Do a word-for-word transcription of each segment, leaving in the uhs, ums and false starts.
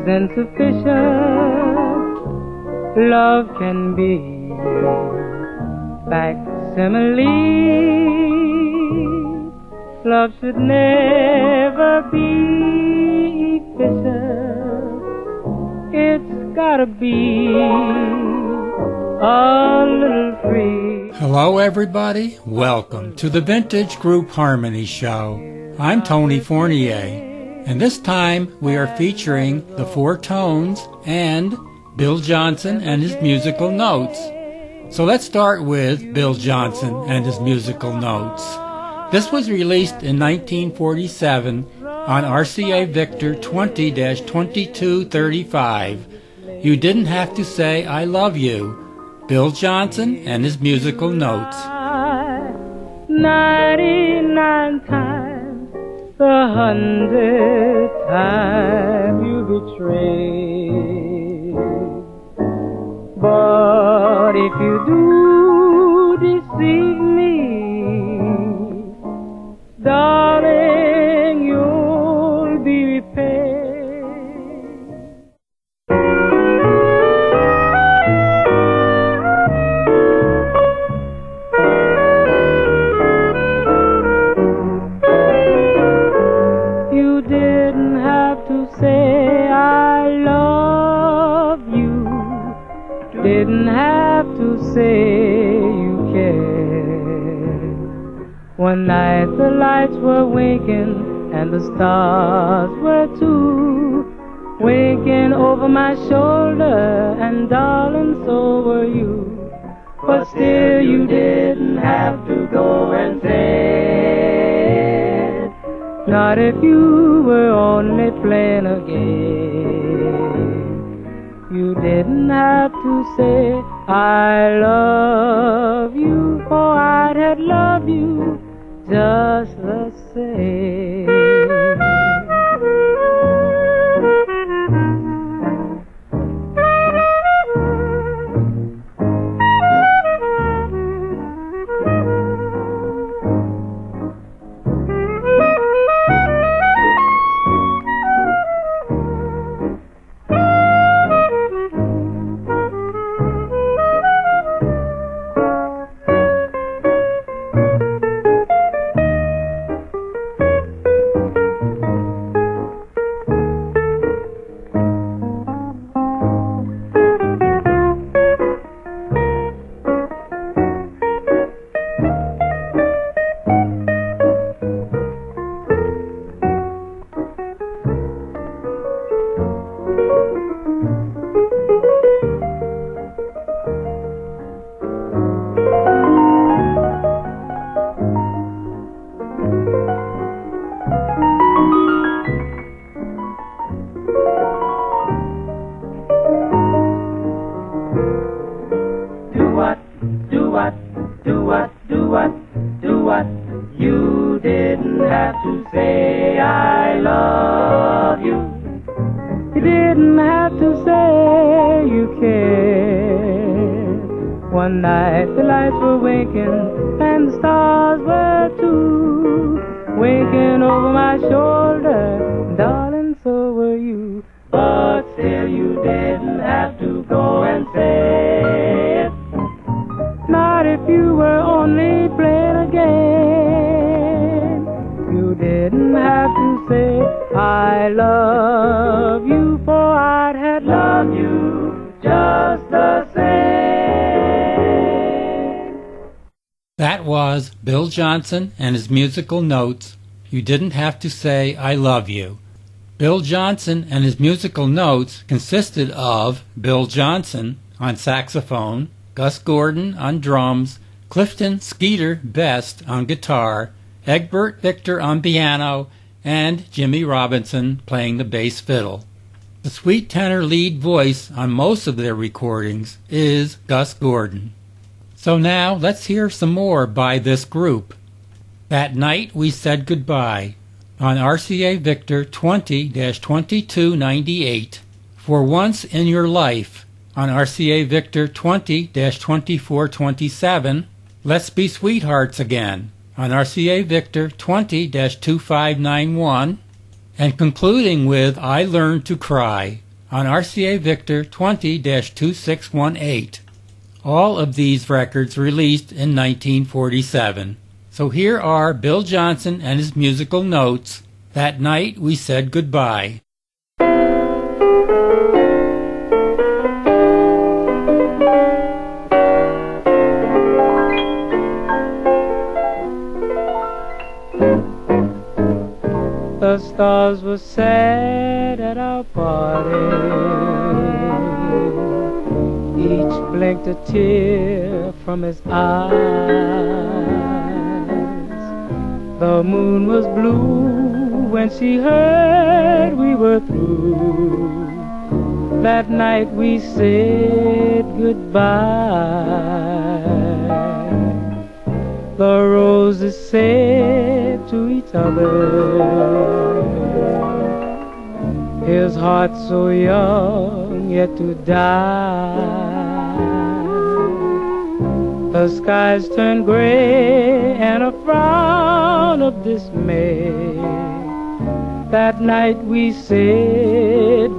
insufficient. Love can be facsimile. Love should never be efficient. It's gotta be a little free. Hello everybody, welcome to the Vintage Group Harmony Show. I'm Tony Fournier, and this time we are featuring the Four Tones and Bill Johnson and his musical notes. So let's start with Bill Johnson and his musical notes. This was released in nineteen forty-seven on R C A Victor twenty dash twenty-two thirty-five. You Didn't Have to Say I Love You. Bill Johnson and his musical notes. Ninety-nine times, the hundredth time you betrayed. But if you do deceive me, darling, you'll be repaid. You didn't have to say I love you. Didn't have to say you care. One night the lights were winking and the stars were too, winking over my shoulder, and darling, so were you. But still you didn't have to go and say it, not if you were only playing a game. You didn't have to say I love you, for I'd have loved you just the same. One night the lights were winking and the stars were too, winking over my shoulder, darling, so were you. But still you didn't have to go and say it, not if you were only playing a game. You didn't have to say I love you, for I'd have loved you just the same. That was Bill Johnson and his musical notes. You Didn't Have to Say I Love You. Bill Johnson and his musical notes consisted of Bill Johnson on saxophone, Gus Gordon on drums, Clifton Skeeter Best on guitar, Egbert Victor on piano, and Jimmy Robinson playing the bass fiddle. The sweet tenor lead voice on most of their recordings is Gus Gordon. So now let's hear some more by this group. That Night We Said Goodbye on R C A Victor twenty dash twenty-two ninety-eight. For Once in Your Life on R C A Victor twenty dash twenty-four twenty-seven. Let's Be Sweethearts Again on R C A Victor twenty dash twenty-five ninety-one. And concluding with I Learned to Cry on R C A Victor twenty dash two six one eight. All of these records released in nineteen forty-seven. So here are Bill Johnson and his musical notes, That Night We Said Goodbye. The stars were sad at our party. Each blinked a tear from his eyes. The moon was blue when she heard we were through. That night we said goodbye. The roses said to each other, his heart so young yet to die. The skies turned gray and a frown of dismay. That night we said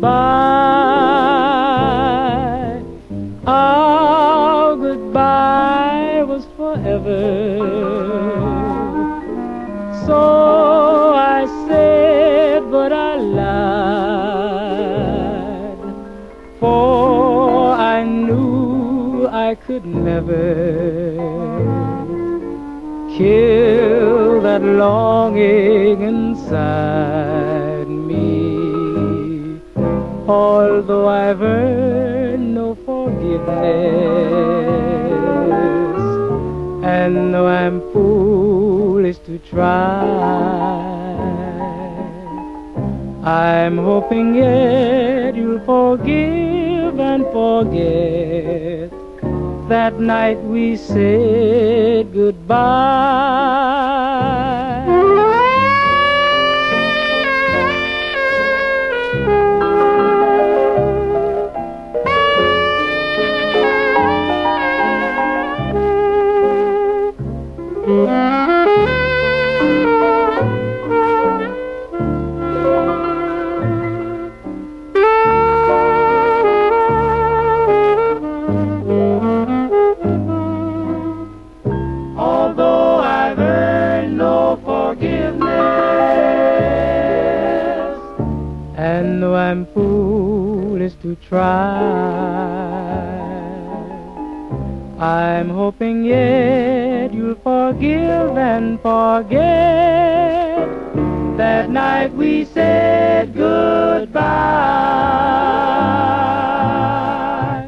goodbye. Our goodbye was forever. So I said, but I lied, for I knew I could never kill that longing inside me. Although I've earned no forgiveness, and though I'm foolish to try, I'm hoping yet you'll forgive and forget that night we said goodbye. Although I've earned no forgiveness, and though I'm foolish to try, I'm hoping yet you'll forgive and forget that night we said goodbye.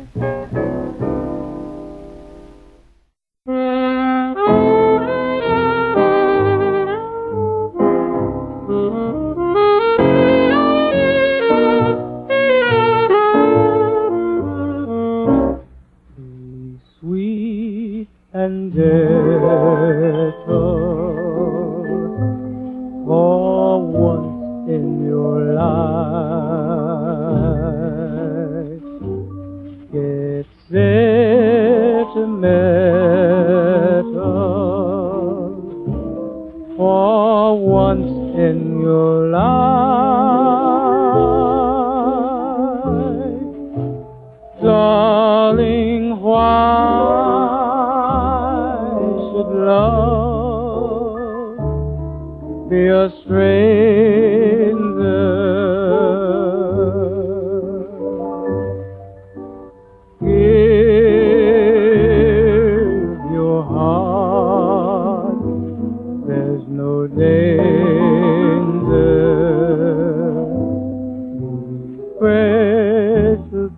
Be sweet and gentle for once in your life. Get sentimental for once in your life. Darling, why should love be a stranger? Give your heart, there's no danger. Precious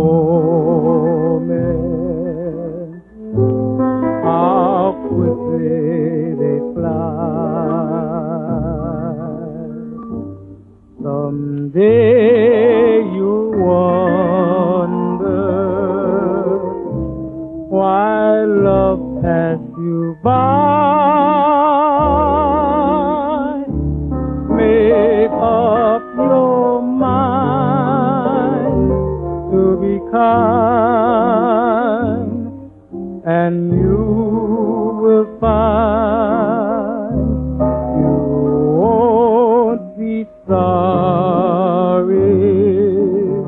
moments, how quickly they fly. Someday you'll wonder why love passed you by. Make up your mind to be kind, and you will find you won't be sorry.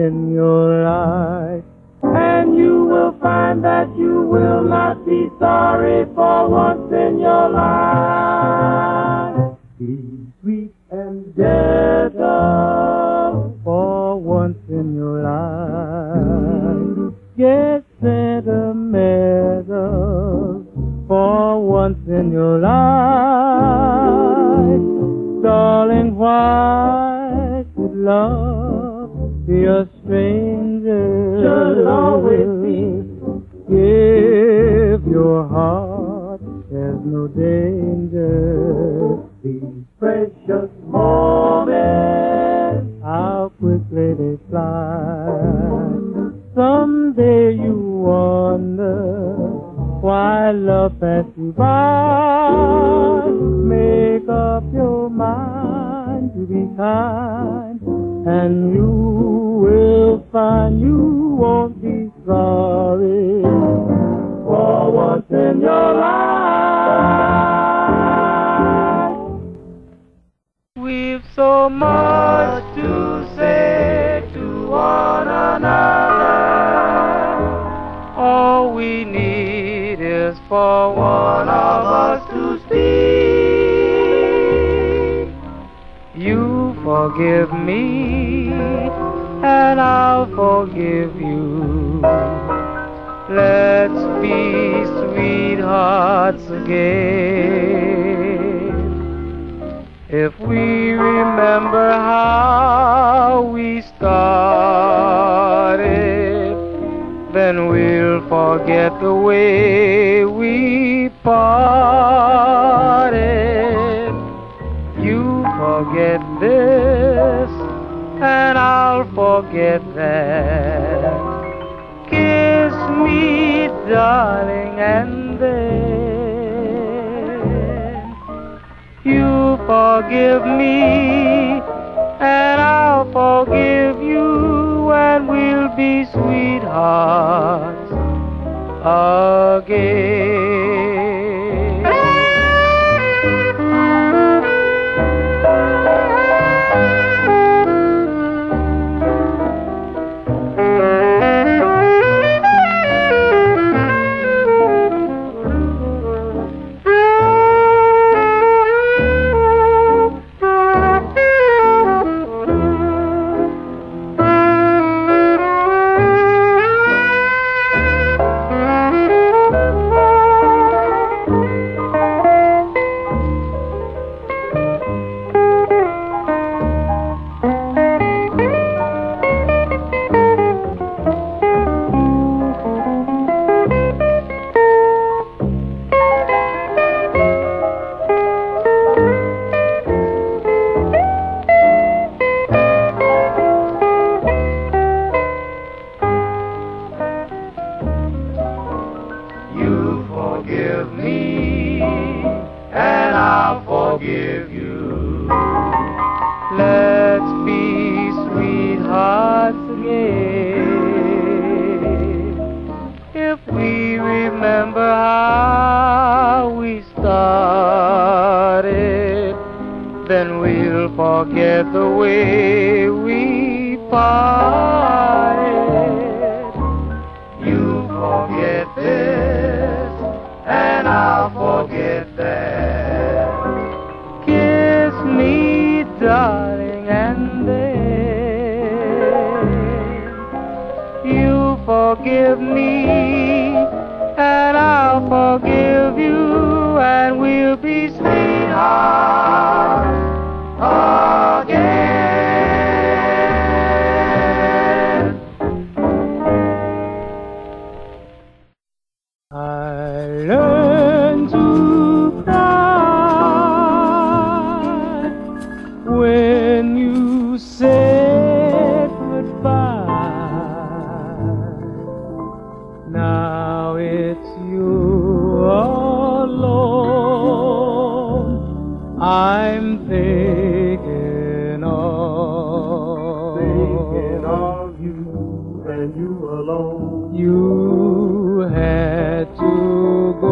in your life, and you will find that you will not be sorry for once in your life. Be sweet and gentle for once in your life. Get sentimental for once in your life. Darling, why should love be a stranger? Should always be. Give your heart, there's no danger. These precious moments, how quickly they fly. Someday you wonder why love passed you by. Make up your mind to be kind, and you will find you won't be sorry for once in your life. We've so much to say to one another. All we need is for one of us to speak. You forgive me, and I'll forgive you. Let's be sweethearts again. If we remember how we started, then we'll forget the way we parted. You forget this, and I'll forget that. Kiss me, darling, and then you forgive me, and I'll forgive you, and we'll be sweethearts again. Forgive me, and I'll forgive you. Let's be sweethearts again. If we remember how we started, then we'll forget the way we parted. You forget this, and I'll forget that. Kiss me, darling, and then you forgive me, and I'll forgive you, and we'll be sweethearts again. I learned to cry when you said goodbye. Now it's you alone I'm thinking of. Thinking of you and you alone. You had to go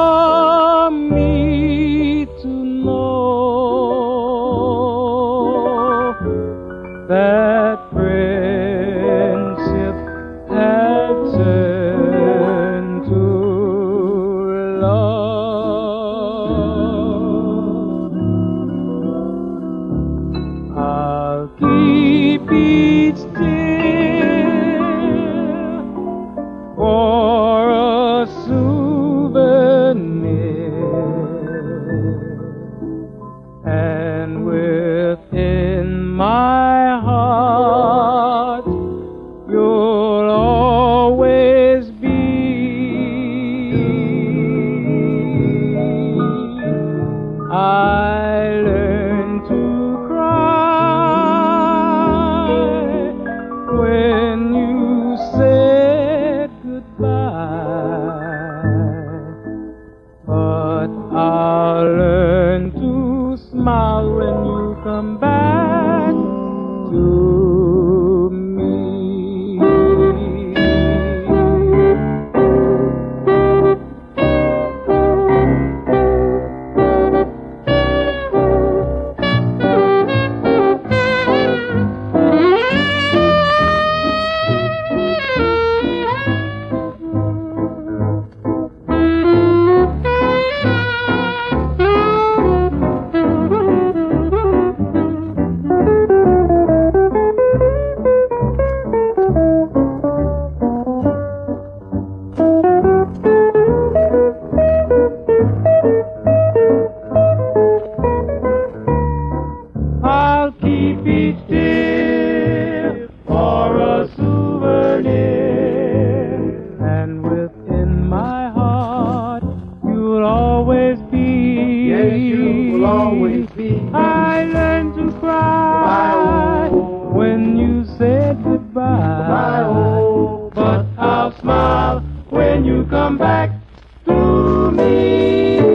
for me to know I learned to cry when you said goodbye, but I'll learn to smile when you come back to me. I'll keep each tear for a souvenir, and within my heart you'll always be. Yes, you will always be. I learned to cry Goodbye, when you said goodbye, Goodbye, oh. but I'll smile when you come back to me.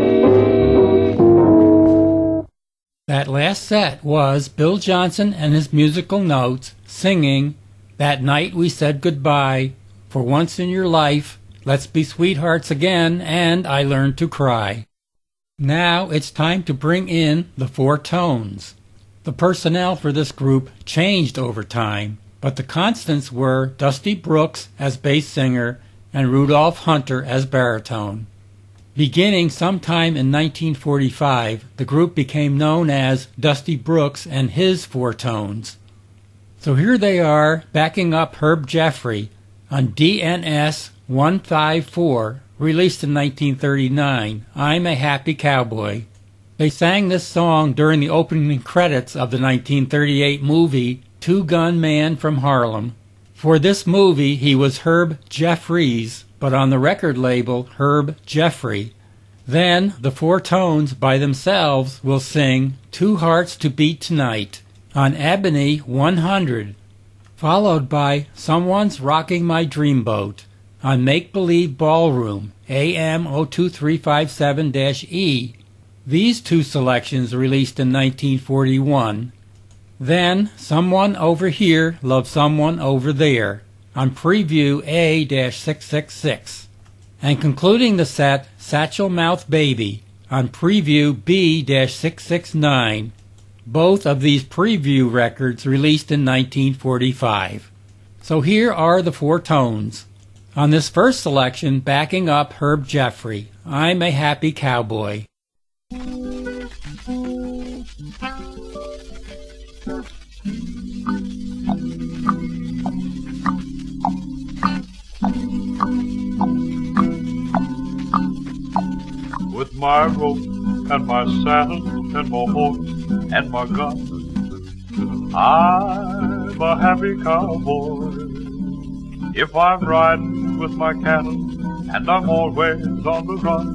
That last set was Bill Johnson and his musical notes singing That Night We Said Goodbye, For Once in Your Life, Let's Be Sweethearts Again, and I Learned to Cry. Now it's time to bring in the Four Tones. The personnel for this group changed over time, but the constants were Dusty Brooks as bass singer and Rudolph Hunter as baritone. Beginning sometime in nineteen forty-five, the group became known as Dusty Brooks and his Four Tones. So here they are, backing up Herb Jeffrey on D N S one fifty-four, released in nineteen thirty-nine, I'm a Happy Cowboy. They sang this song during the opening credits of the nineteen thirty-eight movie Two Gun Man from Harlem. For this movie, he was Herb Jeffries, but on the record label, Herb Jeffrey. Then, the Four Tones by themselves will sing Two Hearts to Beat Tonight on Ebony one hundred, followed by Someone's Rocking My Dreamboat on Make Believe Ballroom, A M zero two three five seven E. These two selections released in nineteen forty-one. Then, Someone Over Here Loves Someone Over There on Preview A six six six. And concluding the set, Satchel Mouth Baby on Preview B six six nine. Both of these preview records released in nineteen forty-five. So here are the Four Tones. On this first selection, backing up Herb Jeffrey, I'm a Happy Cowboy. With my rope and my saddle and my horse and my gun, I'm a happy cowboy. If I'm riding with my cattle and I'm always on the run,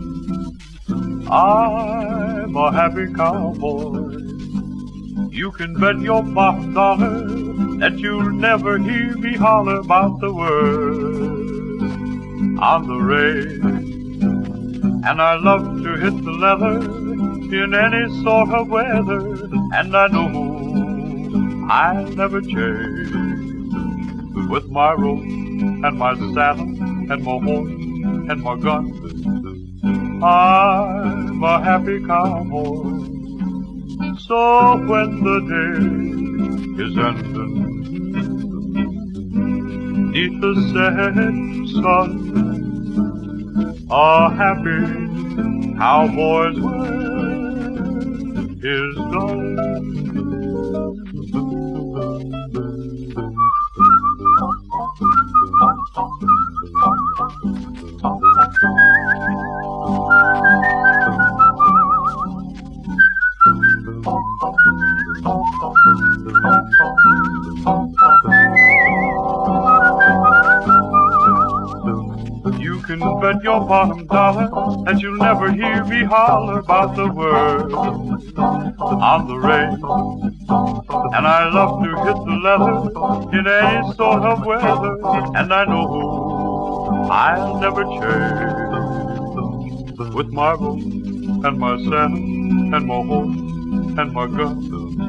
I'm a happy cowboy. You can bet your bottom dollar that you'll never hear me holler about the word on the range. And I love to hit the leather in any sort of weather, and I know I'll never change. With my rope and my saddle and my horse and my gun, I'm a happy cowboy. So when the day is ending, neath the setting sun, a happy cowboy's work is done. You can bet your bottom dollar that you'll never hear me holler about the word on the range. And I love to hit the leather in any sort of weather, and I know I'll never change. With my boat and my sand and my home and my gun,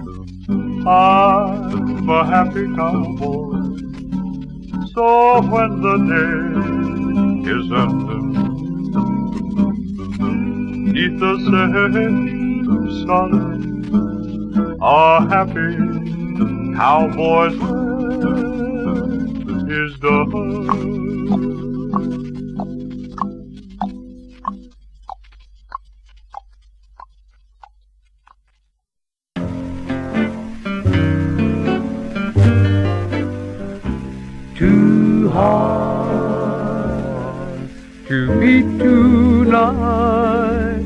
I'm a happy cowboy. So when the day is ending, neath the same sun, a happy cowboy's work is done. Two hearts to beat tonight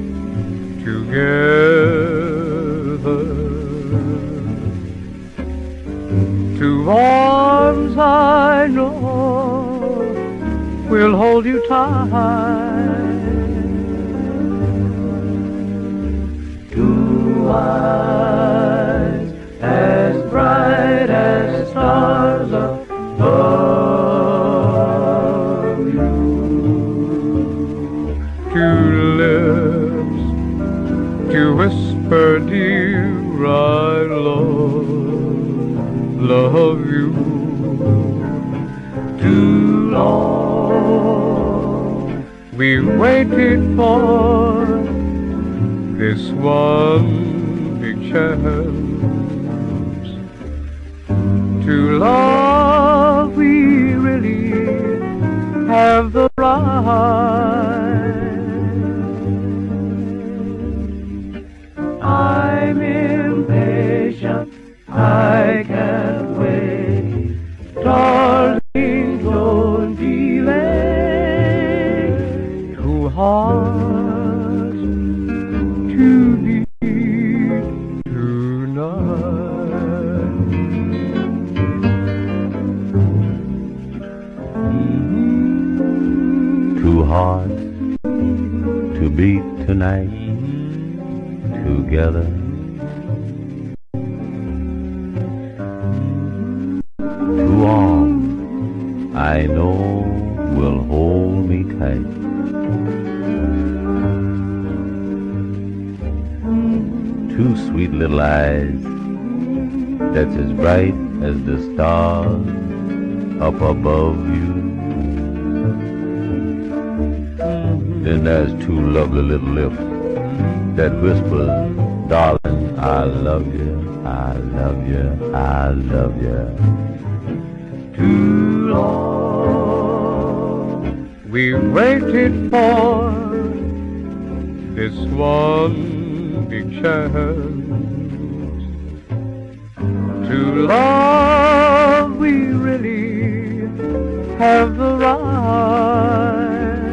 together. Two arms I know will hold you tight. Two eyes as bright as stars above you. Two lips to whisper, dear, I love, love you. Too long we waited for this one big chance to love. We really have the right. I'm impatient, I can't wait. Darling, don't delay. Two hearts to beat tonight. Two hearts to beat tonight together. Two arms I know will hold me tight. Two sweet little eyes that's as bright as the stars up above you. Then there's two lovely little lips that whispers, darling, I love you, I love you, I love you. Too long we waited for this one big chance to love. We really have the right.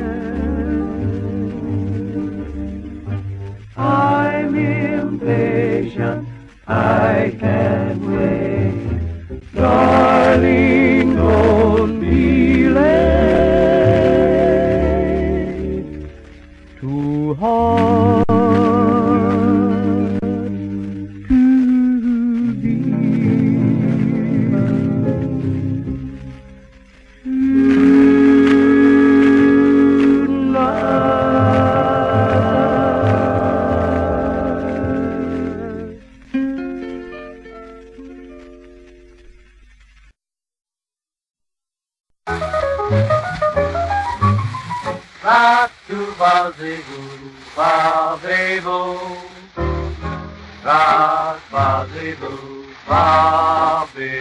I'm impatient, I can't wait. Darling, don't be late. Too hard to Rock to Bozzy-boo, Bobby-boo. Rock, Bozzy-boo, Bobby.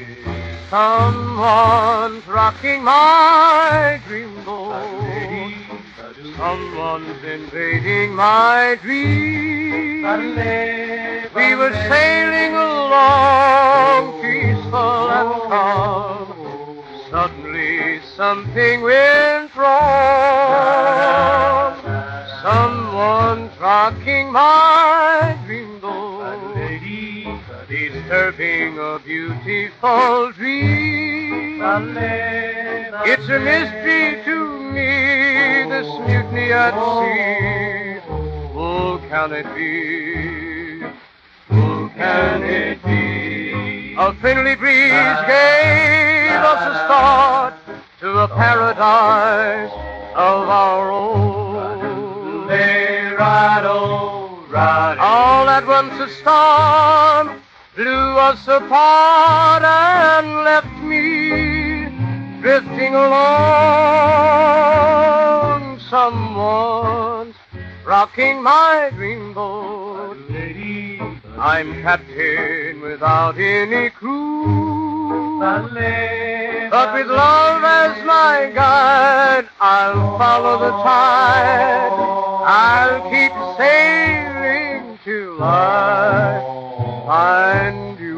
Someone's rocking my dream boat. Someone's invading my dream. We were sailing along, peaceful and calm. Suddenly something went wrong. Someone's rocking my dream boat, disturbing a beautiful dream. It's a mystery to me this mutiny at sea. Who can it be? Who can it be? A friendly breeze gave us a start to a paradise of our own. They ride, oh, ride. All at once a storm blew us apart and left me drifting along. Someone's rocking my dreamboat. I'm captain without any crew. But with love as my guide, I'll follow the tide. I'll keep sailing till I find you.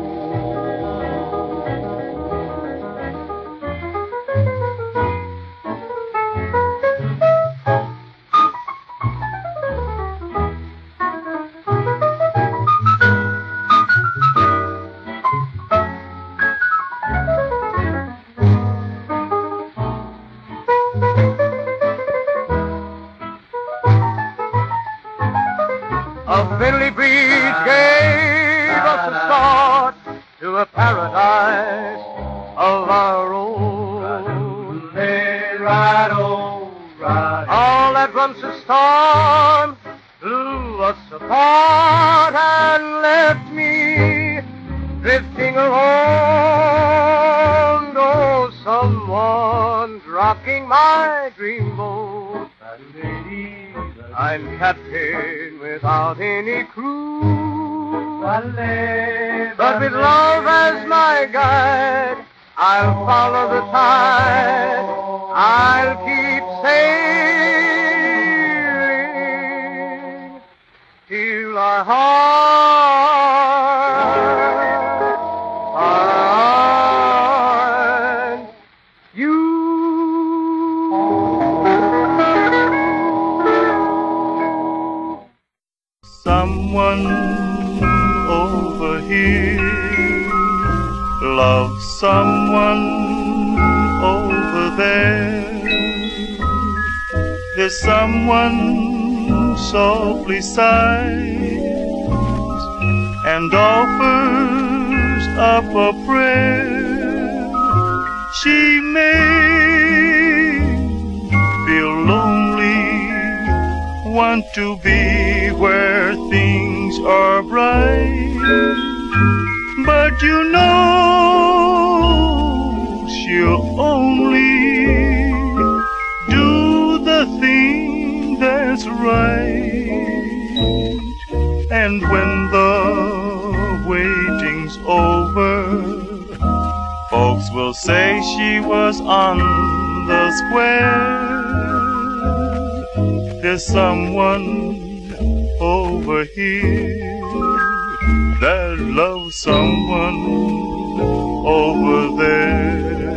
A friendly breeze gave us a start to a paradise of our own. They ride, oh, ride. All at once a storm blew us apart and left me drifting along. Oh, someone's rocking my dreamboat. I'm captain without any crew. But with love as my guide, I'll follow the tide. I'll keep sailing till our heart finds you. Someone over here loves someone over there. There's someone softly sighs and offers up a prayer. She may feel lonely, want to be where things are bright, but you know she'll only do the thing that's right. And when the waiting's over, folks will say she was on the square. There's someone over here that loves someone over there.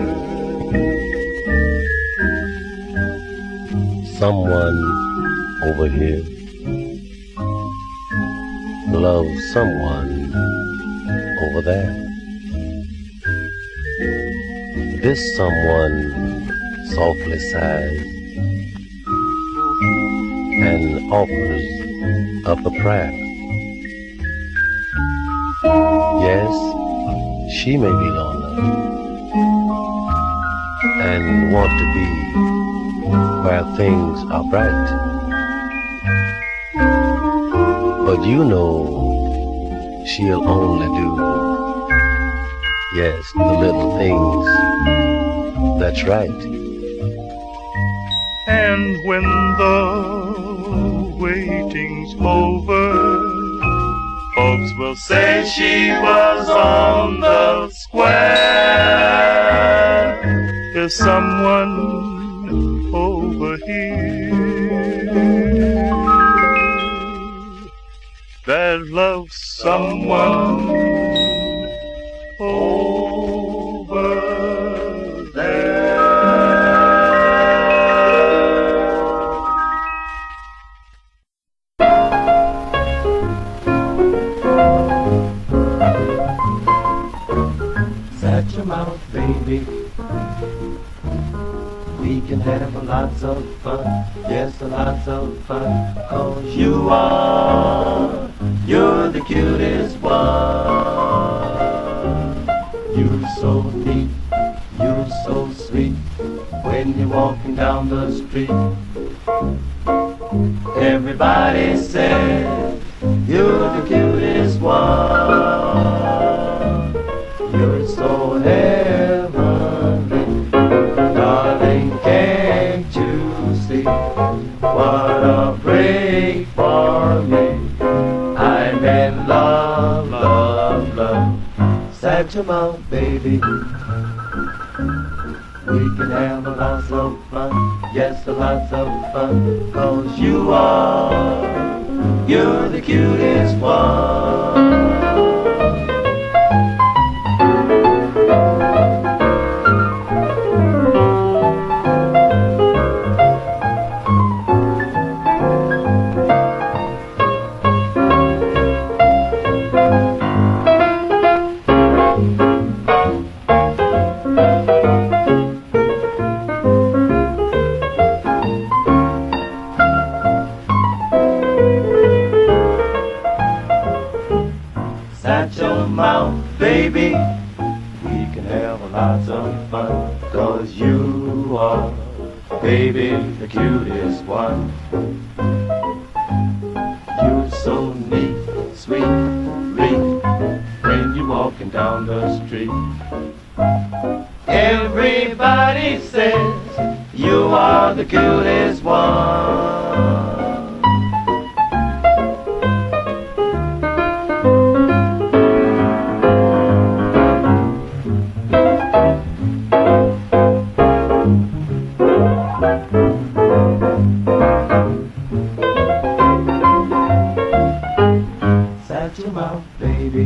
Someone over here loves someone over there. This someone softly sighs and offers up a prayer. Yes, she may be lonely and want to be where things are bright, but you know she'll only do, yes, the little things that's right. And when the waiting's over, folks will say she was on the square. There's someone over here that loves someone over there. Shut your mouth, baby. We can have a lots of fun, yes, a lots of fun. Cause you are, you're the cutest one. You're so neat, you're so sweet. When you're walking down the street, everybody says you're the cutest one. You're so heavenly, darling, can't you see what a break for me? I'm in love, love, love. Satchel Mouth, baby. We can have a lots of fun, yes, a lots of fun. Cause you are, you're the cutest one. Satchel Mouth, baby, we can have a lots of fun. Cause you are, baby, the cutest one. You're so neat, sweet, neat, when you're walking down the street. Everybody says you are the cutest one. Satchel Mouth, baby,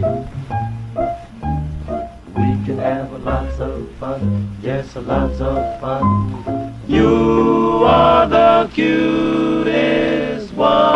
we can have a lots of fun, yes, a lots of fun. You are the cutest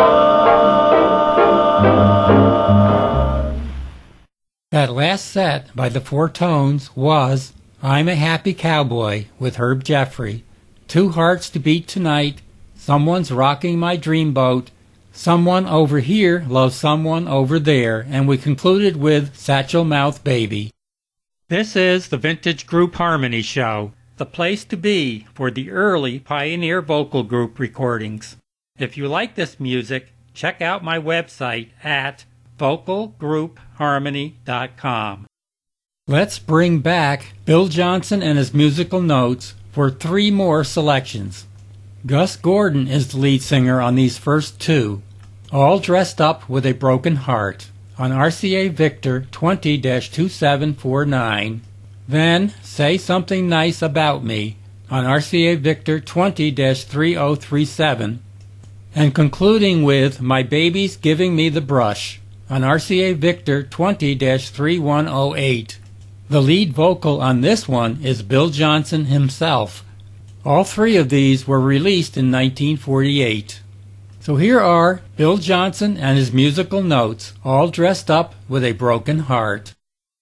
one. That last set by the Four Tones was I'm a Happy Cowboy with Herb Jeffrey, Two Hearts to Beat Tonight, Someone's Rocking My Dreamboat, Someone Over Here Loves Someone Over There, and we concluded with Satchel Mouth Baby. This is the Vintage Group Harmony Show, the place to be for the early Pioneer Vocal Group recordings. If you like this music, check out my website at vocal group harmony dot com. Let's bring back Bill Johnson and his musical notes for three more selections. Gus Gordon is the lead singer on these first two, All Dressed Up with a Broken Heart, on R C A Victor twenty dash two seven four nine, then Say Something Nice About Me on R C A Victor twenty dash three oh three seven, and concluding with My Baby's Giving Me the Brush on R C A Victor twenty dash three one oh eight. The lead vocal on this one is Bill Johnson himself. All three of these were released in nineteen forty-eight. So here are Bill Johnson and his musical notes, All Dressed Up with a Broken Heart.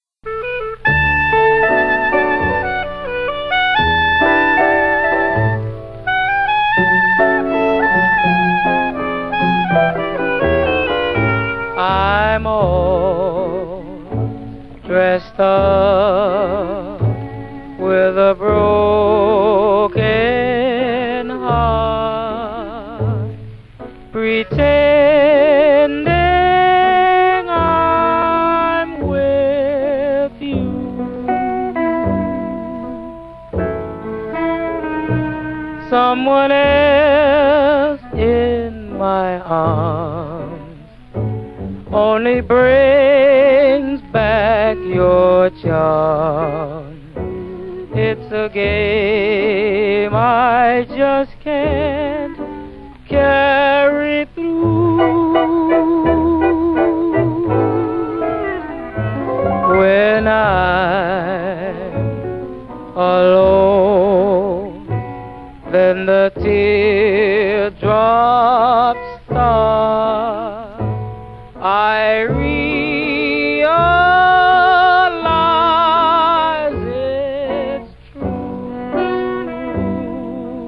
I'm all dressed up with a broken heart, pretending I'm with you. Someone else in my arms only brings back your charm. It's a game I just can't carry through. When I'm alone, then the teardrops start. I realize it's true.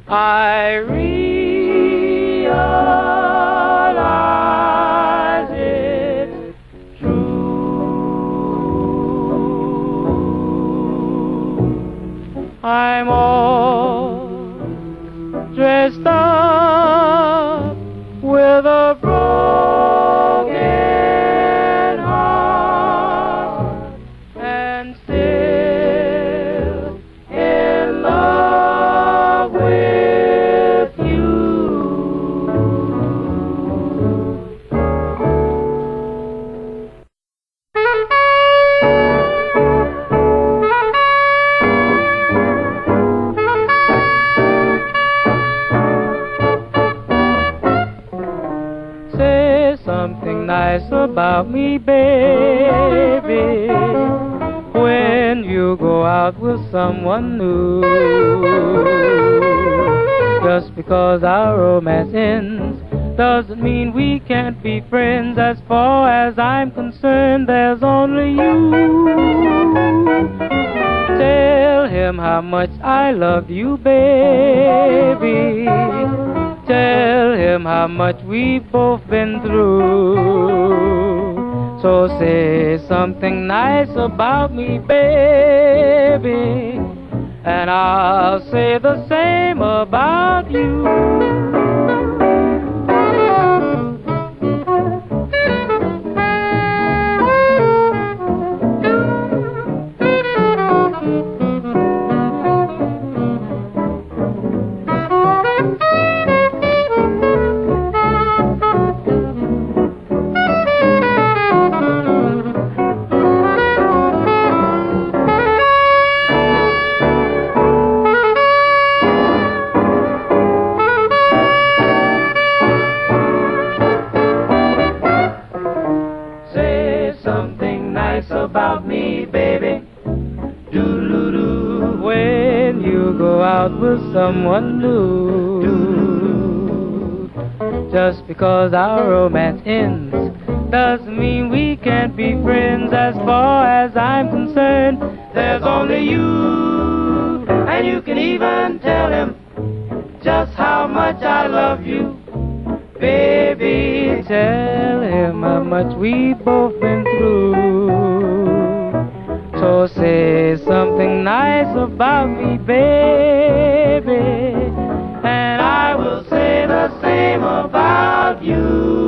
I realize it's true. I'm all dressed up with a broken heart and still in love with you. Say something nice about me, baby, when you go out with someone new. Just because our romance ends doesn't mean we can't be friends. As far as I'm concerned, there's only you. Tell him how much I love you, baby. Tell him how much we've both been through. So say something nice about me, baby, and I'll say the same about you. About me, baby, doo-doo-doo, when you go out with someone new. Doo-doo-doo. Just because our romance ends doesn't mean we can't be friends. As far as I'm concerned, there's only you, and you can even tell him just how much I love you. Baby, tell him how much we've both been through. So say something nice about me, baby, and I will say the same about you.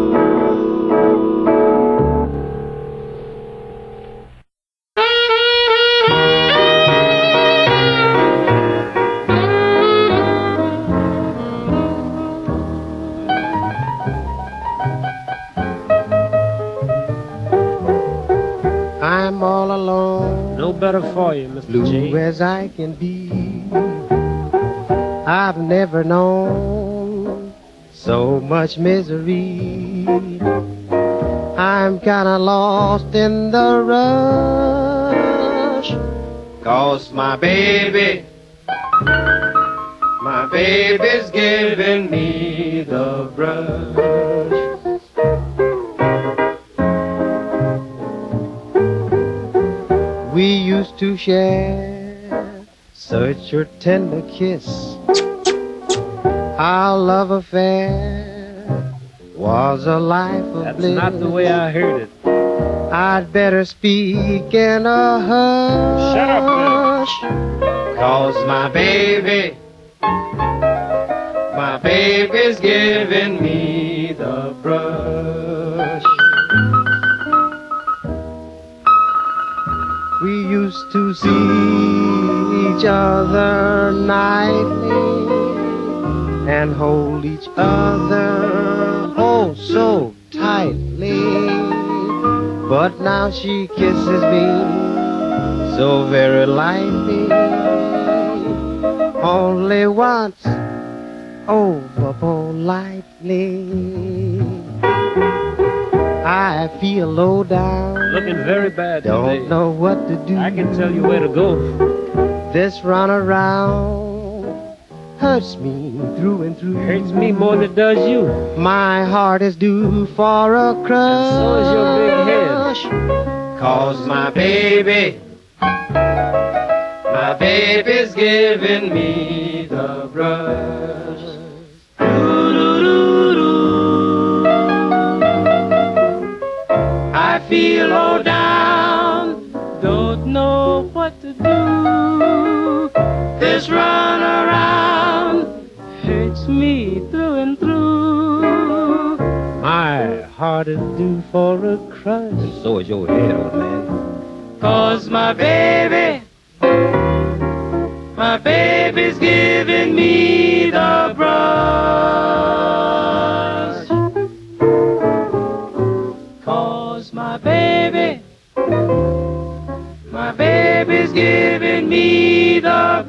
I'm all alone, No better for you, Mister blue J. as I can be. I've never known so much misery. I'm kinda lost in the rush, 'cause my baby, my baby's giving me the brush. We used to share such a tender kiss. Our love affair was a life of That's bliss. not the way I heard it. I'd better speak in a hush. Shut up, man. 'Cause my baby, my baby's giving me the brush. We used to see each other nightly and hold each other oh so tightly. But now she kisses me so very lightly, only once over politely. I feel low down, Looking very bad don't today. know what to do. I can tell you where to go. This runaround hurts me through and through. Hurts me more than it does you. My heart is due for a crush. And so is your big head. 'Cause my baby, my baby's giving me the brush. feel low down, don't know what to do. This run around hurts me through and through. My heart is due for a crush, and so is your head, old man. 'Cause my baby, my baby's giving me the brush. 'Cause my baby, my baby's giving me the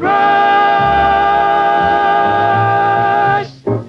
brush.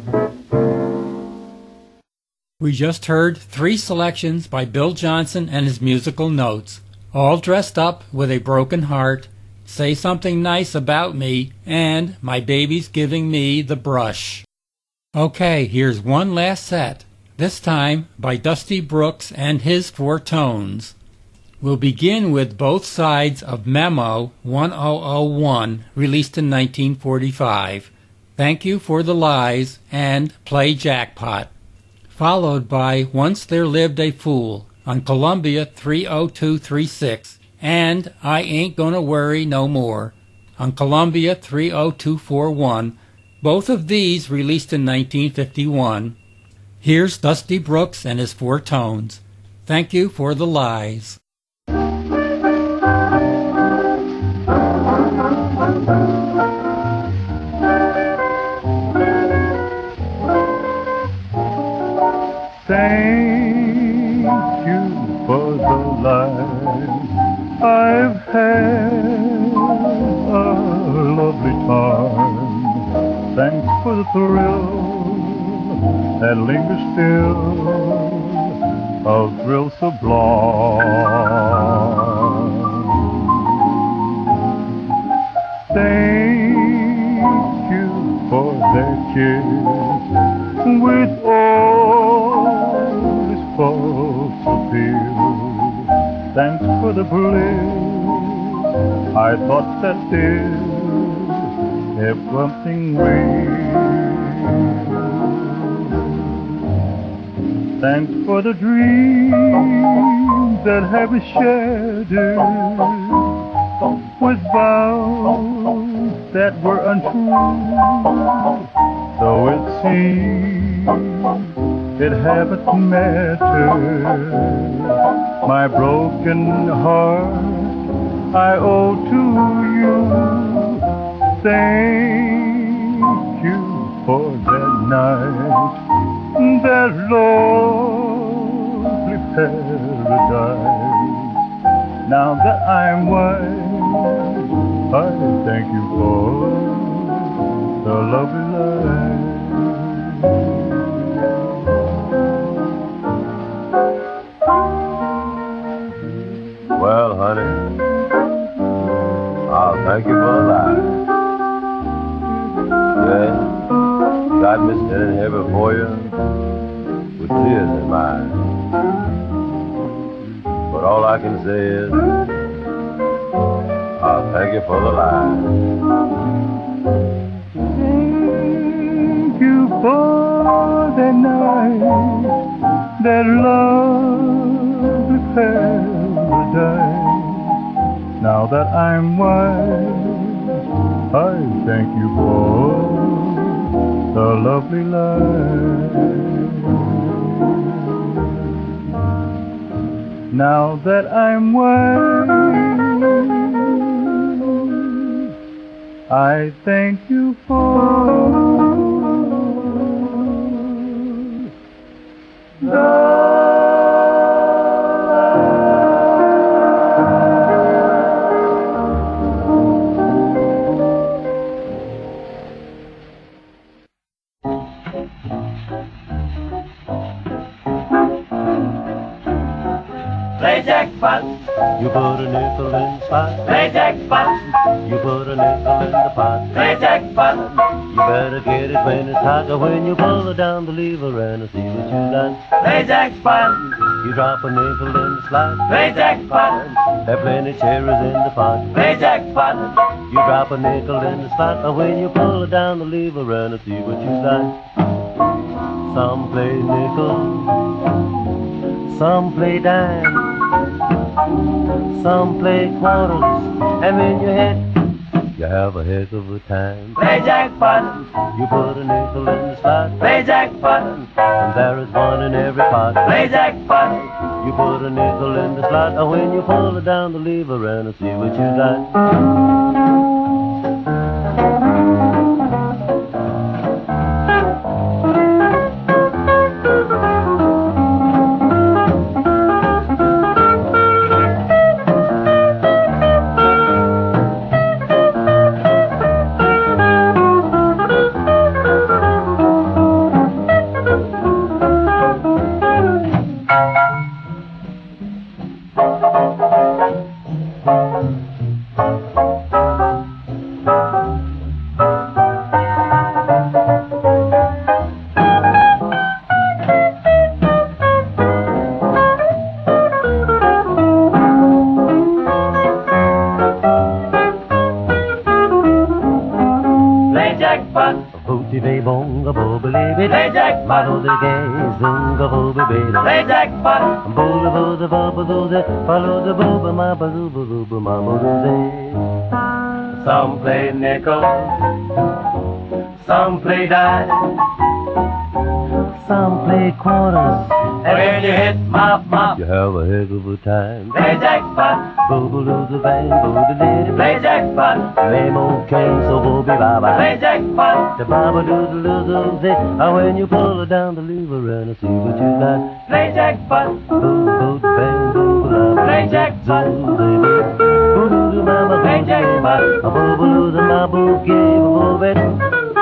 We just heard three selections by Bill Johnson and his musical notes, all dressed up with a broken heart, Say Something Nice About Me, and My Baby's Giving Me the Brush. Okay, here's one last set, this time by Dusty Brooks and his Four Tones. We'll begin with both sides of Memo one thousand one, released in nineteen forty-five, Thank You for the Lies, and Play Jackpot, followed by Once There Lived a Fool on Columbia three oh two three six, and I Ain't Gonna Worry No More on Columbia three oh two four one, both of these released in nineteen fifty-one. Here's Dusty Brooks and his Four Tones. Thank You for the Lies. Thank you for the life I've had, a lovely time. Thanks for the thrill that lingers still, a thrill sublime. Thank you for that kiss with all this false appeal. Thanks for the bliss I thought that this if something real. Thanks for the dreams that have been shattered with vows that were untrue. Though it seems it haven't mattered, my broken heart I owe to you. Thank you for that night, that lovely paradise. Now that I'm wise, I thank you for the lovely life. Well, honey, I'll thank you for the life. Yeah, got me standing here before you with tears in my eyes. But all I can say is, I'll thank you for the life. Thank you for the night, that lovely paradise. Now that I'm wise, I thank you for the lovely life. Now that I'm wise, I thank you for the Play jackpot. You put a nickel in the pot. Play jackpot. You put a nickel in the pot. Play jackpot. You better get it when it's hot, or when you pull it down the lever and see what you got. Play jackpot. You drop a nickel in the slot. Play jackpot. There are plenty cherries in the pot. Play jackpot. You drop a nickel in the slot, or when you pull it down the lever and see what you got. Some play nickel, some play dime. Some play quarters, and when you hit, you have a heck of a time. Play jackpot. You put a nickel in the slot. Play jackpot. And there is one in every pot. Play jackpot. You put a nickel in the slot, and when you pull it down the lever and see what you got. Play jackpot. Play jackpot. Some play nickel, some play dime, some play quarters, and when you hit mop mop, you have a heck of a time. Play jackpot. Boo-ba-doo-da-bang, boo-da-dee-da-bang. Play jackpot. Lame old cane, so boo-be-bye-bye. Play jackpot. The baba-doo-da-doo-doo-dee. And when you pull it down the lever and see what you got. Play jackpot. Boo-boo-bang, boo-ba-la. Play jackpot. Boo-doo-doo-mama, Play jackpot. A boo-ba-doo-da-ma-boo-gee, boo-ba-doo.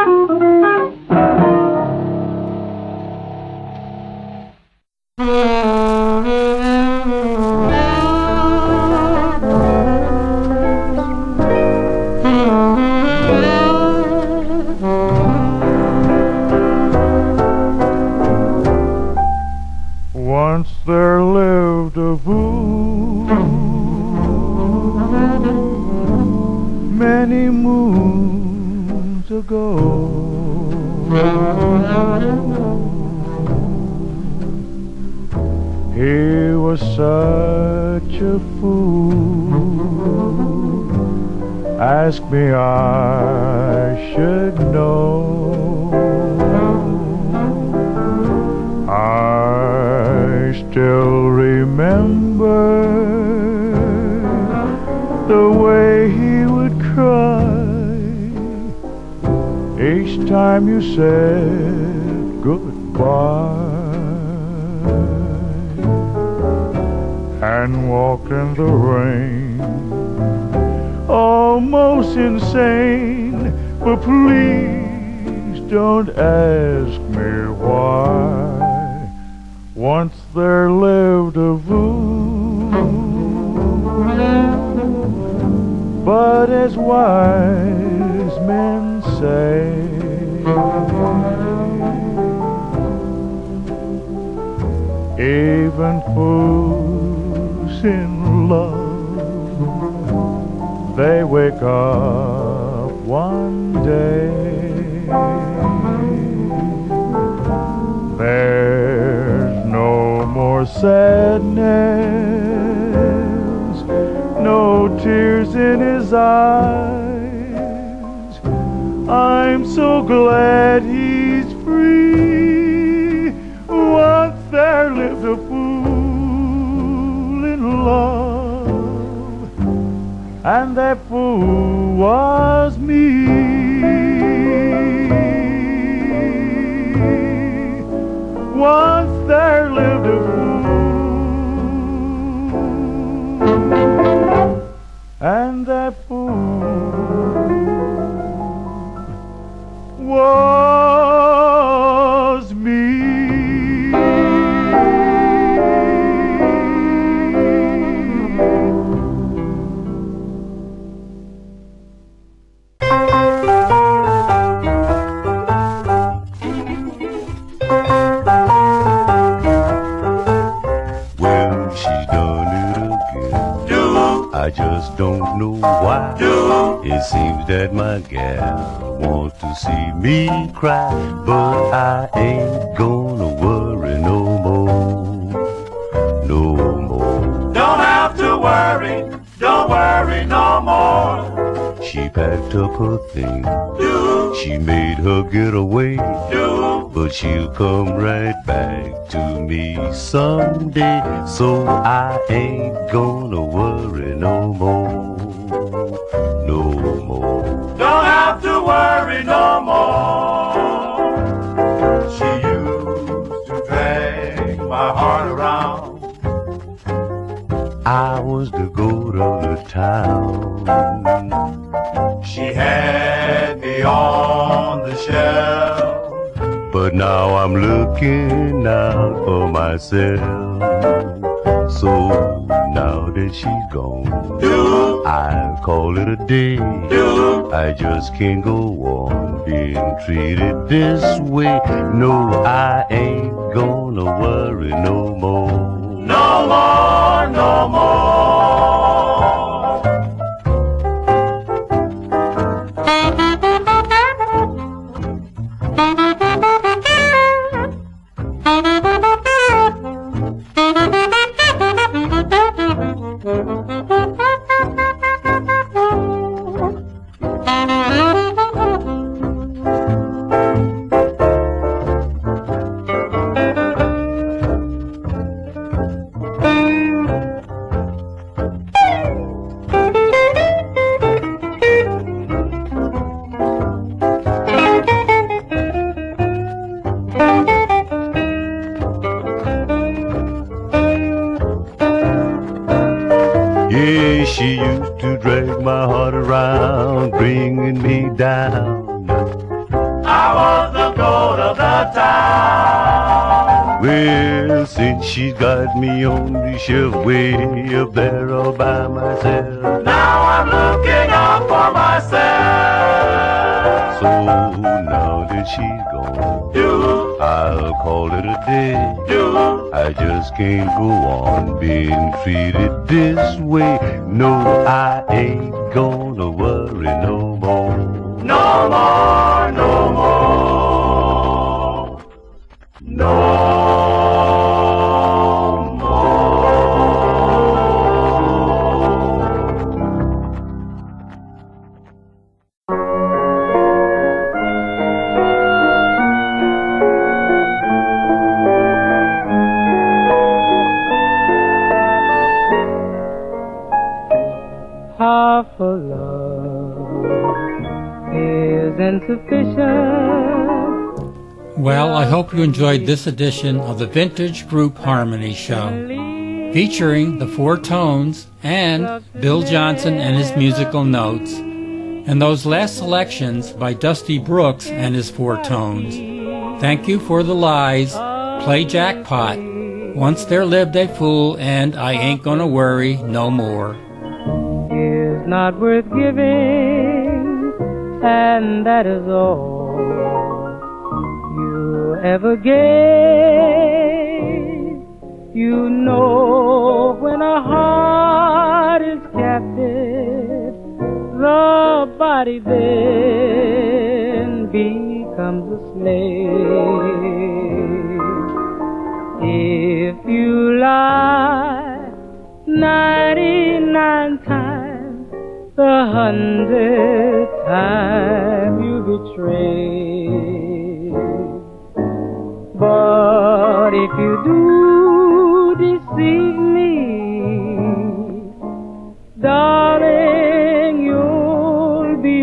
Once there lived a fool many moons ago. He was such a fool, ask me I should know. I still remember the way he would cry each time you said goodbye, and walked in the rain, almost insane. But please don't ask me why. Once there lived a fool, but as wise men say, even fools in love, they wake up one day. There's no more sadness, no tears in his eyes. I'm so glad he's free. Once there lived a fool in love, and that fool was me. Once there lived a fool, and that fool was me. I just don't know why. It seems that my gal wants to see me cry, but I ain't gonna worry no more, no more. Don't have to She packed up her things. She made her getaway. But she'll come right back to me someday. So I ain't gonna worry no more. No more. Don't have to worry no more. She used to drag my heart around. I was the goat of the town. She had me on the shelf. But now I'm looking out for myself. So now that she's gone, I call it a day. I just can't go on being treated this way. No, I ain't gonna worry no more. No more, no more. Yeah, she used to drag my heart around, bringing me down. I was the goat of the town. Well, since she's got me on the shelf way up there all by myself, now I'm looking out for myself. so now that she's gone, You, I'll call it a day. you, I just can't go on being treated this way. No, I ain't gonna worry no more. no more, no more. No more. Half a love is insufficient. Well, I hope you enjoyed this edition of the Vintage Group Harmony Show, featuring the Four Tones and Bill Johnson and his musical notes, and those last selections by Dusty Brooks and his Four Tones. Thank you for the lies, Play Jackpot, Once There Lived a Fool, and I Ain't Gonna Worry No More. Is not worth giving, and that is all you ever gave. You know, when a heart is captive, the body then becomes a slave. If you lie ninety-nine times, the hundredth time you betray. But if you do deceive me, darling, you'll be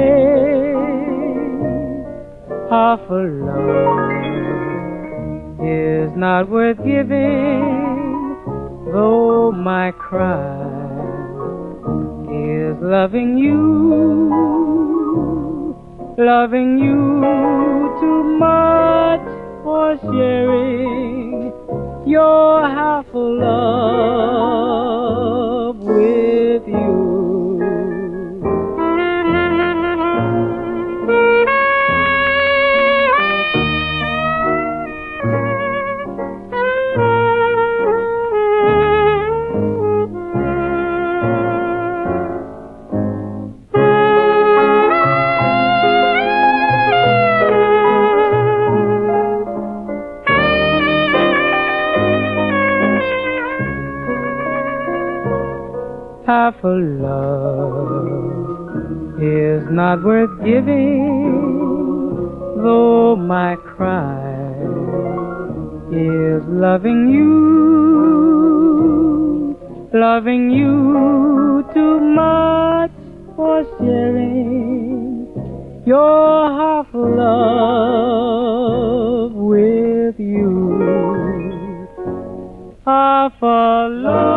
repaid. Half a love is not worth giving, though my crime is loving you, loving you too much for sharing your half a love with you. Half a love is not worth giving, though my cry is loving you, loving you too much for sharing your half love with you. Half a love